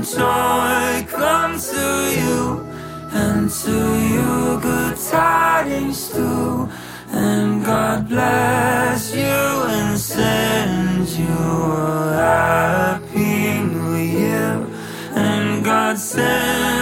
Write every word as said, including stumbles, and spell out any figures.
joy come to you, and to you good tidings too. And God bless you and send you a happy new year. And God send